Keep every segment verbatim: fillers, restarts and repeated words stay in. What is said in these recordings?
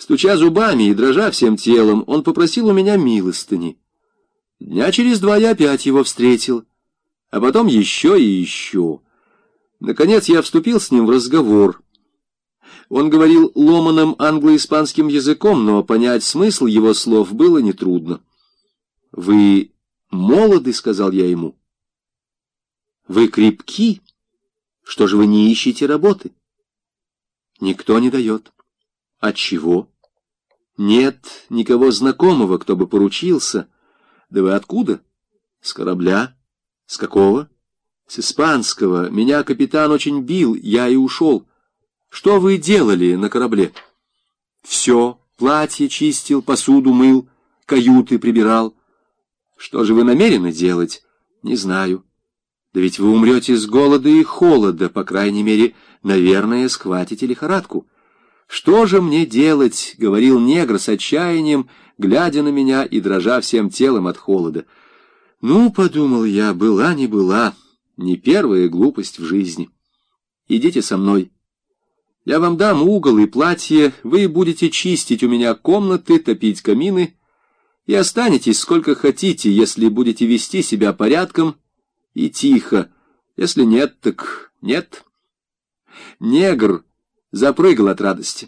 Стуча зубами и дрожа всем телом, он попросил у меня милостыни. Дня через два я опять его встретил, а потом еще и еще. Наконец я вступил с ним в разговор. Он говорил ломаным англо-испанским языком, но понять смысл его слов было нетрудно. «Вы молоды», — сказал я ему. «Вы крепки. Что же вы не ищете работы?» «Никто не дает». «Отчего?» «Нет никого знакомого, кто бы поручился». «Да вы откуда?» «С корабля». «С какого?» «С испанского. Меня капитан очень бил, я и ушел». «Что вы делали на корабле?» «Все. Платье чистил, посуду мыл, каюты прибирал». «Что же вы намерены делать?» «Не знаю». «Да ведь вы умрете с голода и холода, по крайней мере, наверное, схватите лихорадку». «Что же мне делать?» — говорил негр с отчаянием, глядя на меня и дрожа всем телом от холода. «Ну, — подумал я, — была не была, не первая глупость в жизни. Идите со мной. Я вам дам угол и платье, вы будете чистить у меня комнаты, топить камины, и останетесь сколько хотите, если будете вести себя порядком и тихо. Если нет, так нет». Негр запрыгал от радости.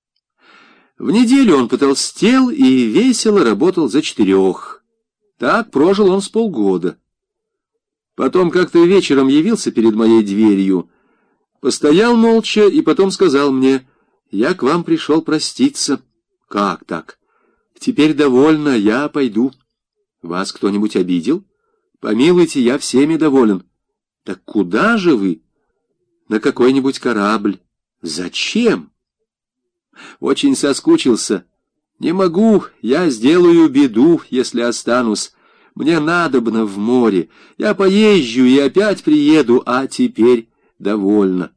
В неделю он потолстел и весело работал за четырех. Так прожил он с полгода. Потом как-то вечером явился перед моей дверью, постоял молча и потом сказал мне: «Я к вам пришел проститься». «Как так?» «Теперь довольно, я пойду». «Вас кто-нибудь обидел?» «Помилуйте, я всеми доволен». «Так куда же вы?» «На какой-нибудь корабль». «Зачем?» «Очень соскучился». «Не могу, я сделаю беду, если останусь. Мне надобно в море. Я поезжу и опять приеду, а теперь довольно».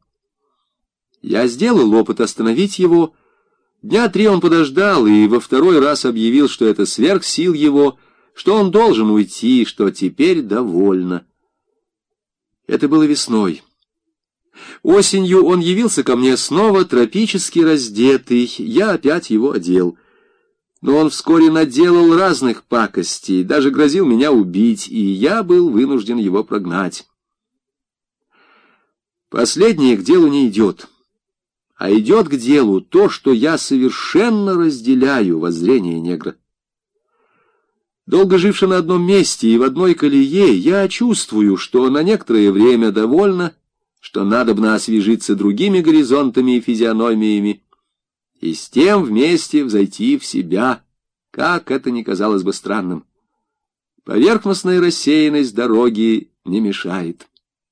Я сделал опыт остановить его. Дня три он подождал и во второй раз объявил, что это сверх сил его, что он должен уйти, что теперь довольно. Это было весной. Осенью он явился ко мне снова тропически раздетый, я опять его одел. Но он вскоре наделал разных пакостей, даже грозил меня убить, и я был вынужден его прогнать. Последнее к делу не идет, а идет к делу то, что я совершенно разделяю воззрение негра. Долго живши на одном месте и в одной колее, я чувствую, что на некоторое время довольно, что надобно освежиться другими горизонтами и физиономиями, и с тем вместе взойти в себя, как это ни казалось бы странным. Поверхностная рассеянность дороги не мешает.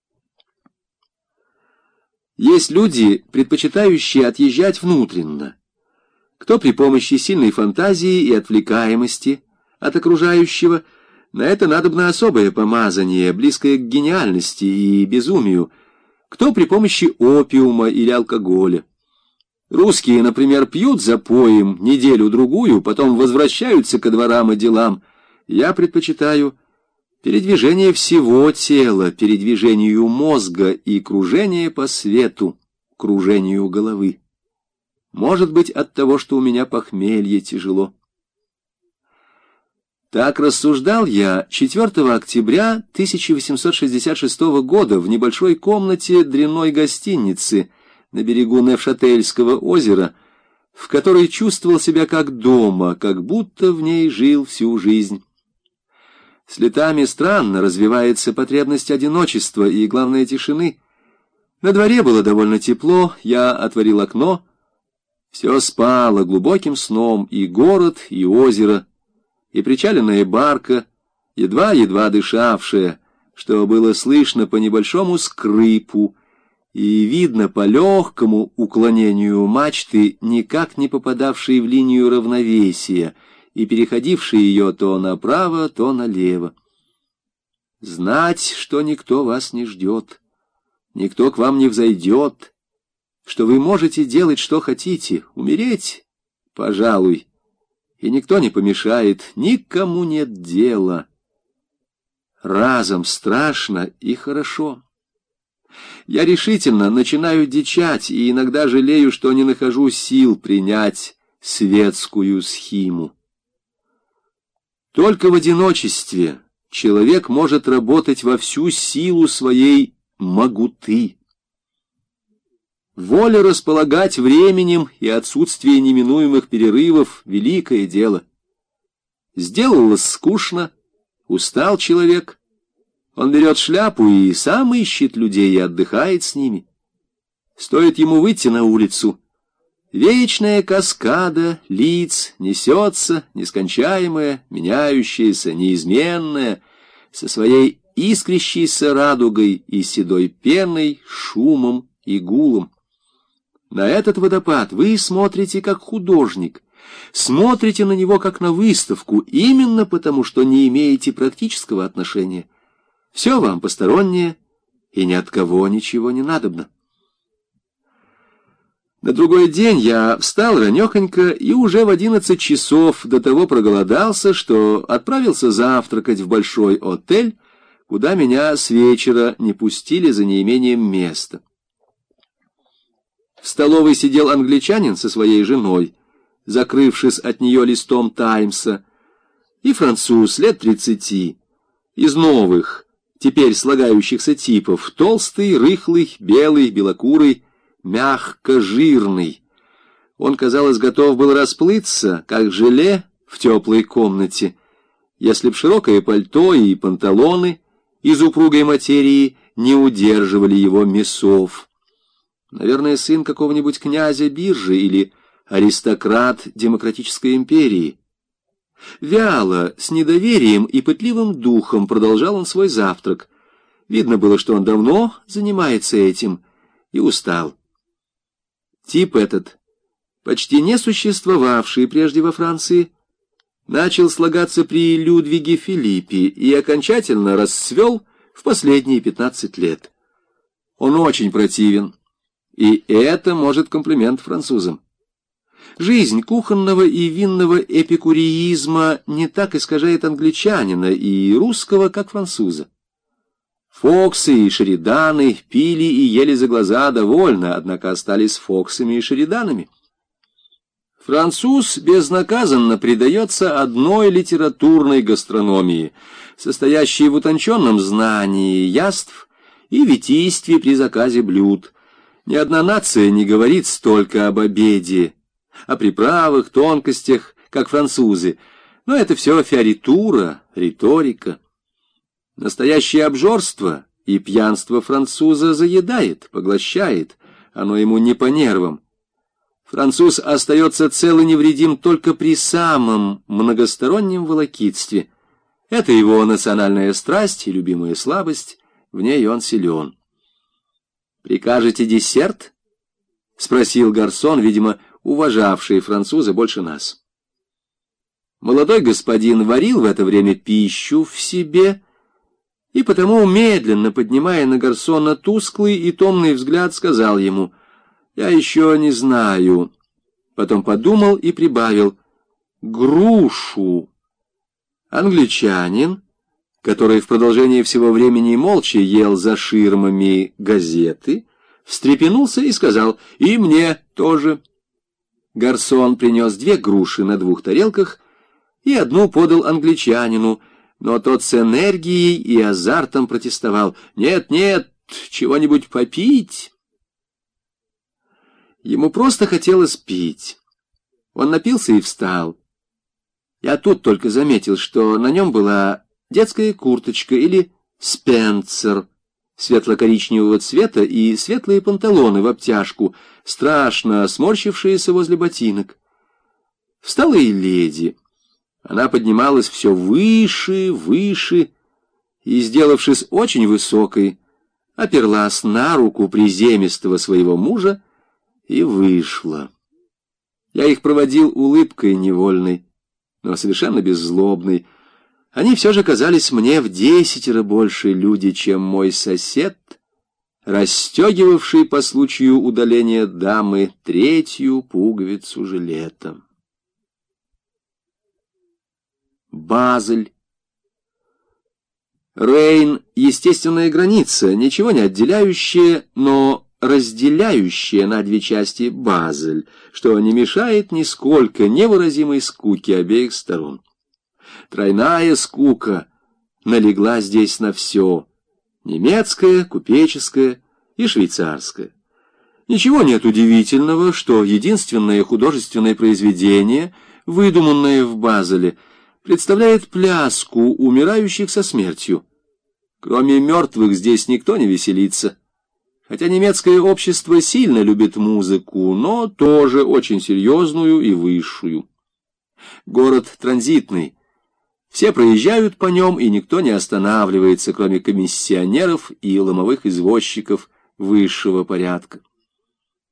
Есть люди, предпочитающие отъезжать внутренно. Кто при помощи сильной фантазии и отвлекаемости от окружающего, на это надобно особое помазание, близкое к гениальности и безумию, кто при помощи опиума или алкоголя. Русские, например, пьют запоем неделю-другую, потом возвращаются ко дворам и делам. Я предпочитаю передвижение всего тела, передвижению мозга и кружение по свету, кружению головы. Может быть, от того, что у меня похмелье тяжело. Так рассуждал я четвёртого октября тысяча восемьсот шестьдесят шестого года в небольшой комнате дрянной гостиницы на берегу Невшательского озера, в которой чувствовал себя как дома, как будто в ней жил всю жизнь. С летами странно развивается потребность одиночества и, главное, тишины. На дворе было довольно тепло, я отворил окно. Все спало глубоким сном, и город, и озеро, и причаленная барка, едва-едва дышавшая, что было слышно по небольшому скрипу, и видно по легкому уклонению мачты, никак не попадавшей в линию равновесия, и переходившей ее то направо, то налево. Знать, что никто вас не ждет, никто к вам не взойдет, что вы можете делать, что хотите, умереть, пожалуй, и никто не помешает, никому нет дела. Разом страшно и хорошо. Я решительно начинаю дичать и иногда жалею, что не нахожу сил принять светскую схиму. Только в одиночестве человек может работать во всю силу своей могуты. Воля располагать временем и отсутствие неминуемых перерывов — великое дело. Сделалось скучно, устал человек. Он берет шляпу и сам ищет людей и отдыхает с ними. Стоит ему выйти на улицу, вечная каскада лиц несется, нескончаемая, меняющаяся, неизменная, со своей искрящейся радугой и седой пеной, шумом и гулом. На этот водопад вы смотрите как художник, смотрите на него как на выставку, именно потому, что не имеете практического отношения. Все вам постороннее, и ни от кого ничего не надобно. На другой день я встал ранехонько и уже в одиннадцать часов до того проголодался, что отправился завтракать в большой отель, куда меня с вечера не пустили за неимением места. В столовой сидел англичанин со своей женой, закрывшись от нее листом «Таймса», и француз лет тридцати, из новых, теперь слагающихся типов, толстый, рыхлый, белый, белокурый, мягко жирный. Он, казалось, готов был расплыться, как желе в теплой комнате, если б широкое пальто и панталоны из упругой материи не удерживали его мясов. Наверное, сын какого-нибудь князя биржи или аристократ демократической империи. Вяло, с недоверием и пытливым духом продолжал он свой завтрак. Видно было, что он давно занимается этим и устал. Тип этот, почти не существовавший прежде во Франции, начал слагаться при Людвиге Филиппе и окончательно расцвел в последние пятнадцать лет. Он очень противен, и это может комплимент французам. Жизнь кухонного и винного эпикуреизма не так искажает англичанина и русского, как француза. Фоксы и Шериданы пили и ели за глаза довольно, однако остались Фоксами и Шериданами. Француз безнаказанно предается одной литературной гастрономии, состоящей в утонченном знании яств и витийстве при заказе блюд. Ни одна нация не говорит столько об обеде, о приправах, тонкостях, как французы, но это все фиоритура, риторика. Настоящее обжорство и пьянство француза заедает, поглощает, оно ему не по нервам. Француз остается цел и невредим только при самом многостороннем волокитстве. Это его национальная страсть и любимая слабость, в ней он силен. «Прикажете десерт?» — спросил гарсон, видимо, уважавший француза больше нас. Молодой господин варил в это время пищу в себе, и потому, медленно поднимая на гарсона тусклый и томный взгляд, сказал ему: «Я еще не знаю». Потом подумал и прибавил: «Грушу». Англичанин, который в продолжении всего времени молча ел за ширмами газеты, встрепенулся и сказал: «И мне тоже». Гарсон принес две груши на двух тарелках и одну подал англичанину, но тот с энергией и азартом протестовал: «Нет, нет, чего-нибудь попить». Ему просто хотелось пить. Он напился и встал. Я тут только заметил, что на нем была детская курточка или спенсер светло-коричневого цвета и светлые панталоны в обтяжку, страшно сморщившиеся возле ботинок. Встала и леди. Она поднималась все выше, выше, и, сделавшись очень высокой, оперлась на руку приземистого своего мужа и вышла. Я их проводил улыбкой невольной, но совершенно беззлобной. Они все же казались мне в десятеро больше люди, чем мой сосед, расстегивавший по случаю удаления дамы третью пуговицу жилета. Базель. Рейн — естественная граница, ничего не отделяющая, но разделяющая на две части Базель, что не мешает нисколько невыразимой скуке обеих сторон. Тройная скука налегла здесь на все — немецкая, купеческая и швейцарская. Ничего нет удивительного, что единственное художественное произведение, выдуманное в Базеле, представляет пляску умирающих со смертью. Кроме мертвых здесь никто не веселится. Хотя немецкое общество сильно любит музыку, но тоже очень серьезную и высшую. Город транзитный. Все проезжают по нем, и никто не останавливается, кроме комиссионеров и ломовых извозчиков высшего порядка.